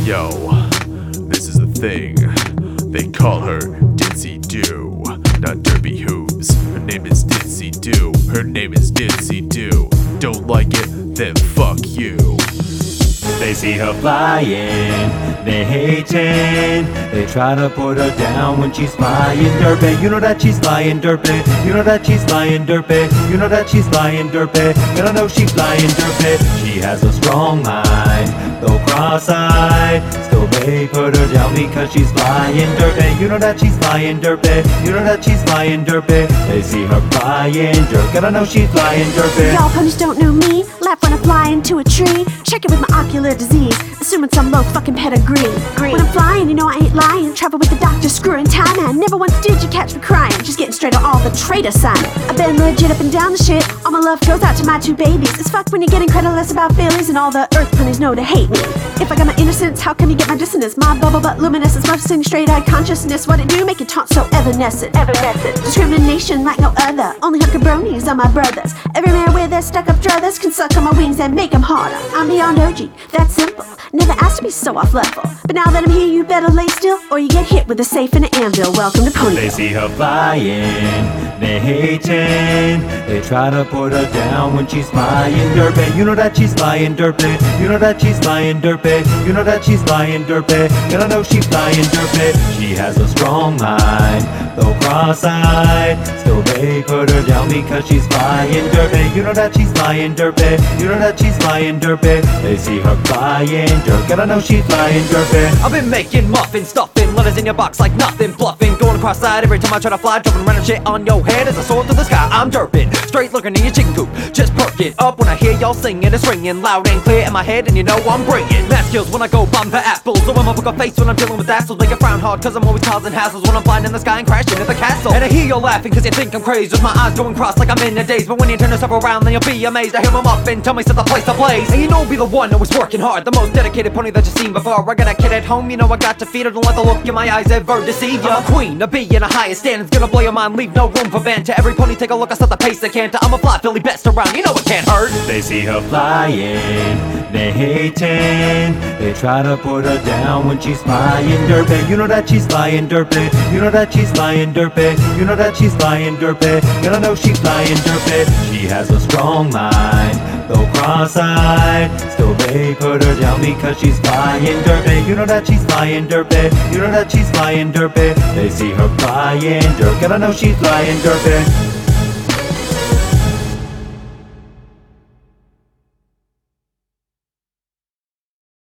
Yo, this is the thing. They call her Ditzy Doo, not Derby Hooves. Her name is Ditzy Doo. Her name is Ditzy Doo. Don't like it? Then fuck you. They see her flying, they hating. They try to put her down when she's flying derpy. You know that she's flying derpy. You know that she's flying derpy. You know that she's flying derpy. And I know she's flying derpy. She has a strong mind, though cross-eyed. Still they put her down because she's flying derpy. You know that she's flying derpy. You know that she's flying derpy. They see her flying derpy. And I know she's flying derpy. Y'all ponies don't know me. Laugh when I fly into a tree. Check it with my ocular disease, assuming some low fucking pedigree. When I'm flying, you know I ain't lying. Travel with the doctor, screwing time, man. Never once did you catch me crying. Just getting straight on all the traitor sign. I've been legit up and down the shit. All my love goes out to my two babies. It's fucked when you're getting credit about feelings, and all the earth ponies know to hate me. If I got my innocence, how come you get my dissonance? My bubble butt luminescence, mostly straight-eyed consciousness. What it do, make it taunt so evanescent. Discrimination like no other. Only hooker bronies are my brothers. Every man with their stuck-up druthers can suck on my wings and make them harder. I'm beyond OG, that's simple. Never asked to be so off level. But now that I'm here, you better lay still, or you get hit with a safe and an anvil. Welcome to Ponyville. They see her flying, they hating. They try to put her down when she's flying derpy. You know that she's flying derpy. You know that she's flying derpy. You know that she's flying derpy. And I know she's flying derpy. She has a strong mind, though cross-eyed. Still they put her down because she's flying derpy. You know that she's flying derpy. You know that she's flying derpy. They see her flying derpy. And I know she's flying derpy. I've been making muffins, stuffing letters in your box like nothing, bluffing, going cross-eyed every time I try to fly, jumping random shit on your head as I soar through the sky. I'm derping, straight looking in your chicken coop. Just perk it up when I hear y'all singing. It's ringing loud and clear in my head, and you know I'm bringing math skills when I go bomb for apples. So I'm a poker face when I'm dealing with assholes. Make a frown hard cause I'm always causing hassles when I'm flying in the sky and crashing at the castle. And I hear y'all laughing cause you think I'm crazy, with my eyes going cross like I'm in a daze. But when you turn yourself around then you'll be amazed. I hear my muffin tell me set the place ablaze. And you know I'll be the one always working hard, the most dedicated pony that you've seen before. I got a kid at home, you know I got to feed her. Don't let the look in my eyes ever deceive ya. I'm a queen, a bee in a highest standards, gonna blow your mind, leave no room for banter. Every pony take a look, I set the pace they can't. I'm a fly Philly best around, you know it can't hurt. They see her flying, they hating. They try to put her down when she's flying derpy. You know that she's flying derpy. You know that she's flying derpy. You know that she's flying derpy. And I know she's flying derpy. She has a strong mind, though cross-eyed. Still they put her down because she's flying derpy. You know that she's flying derpy. You know that she's flying derpy. They see her flying derpy. And I know she's flying derpy.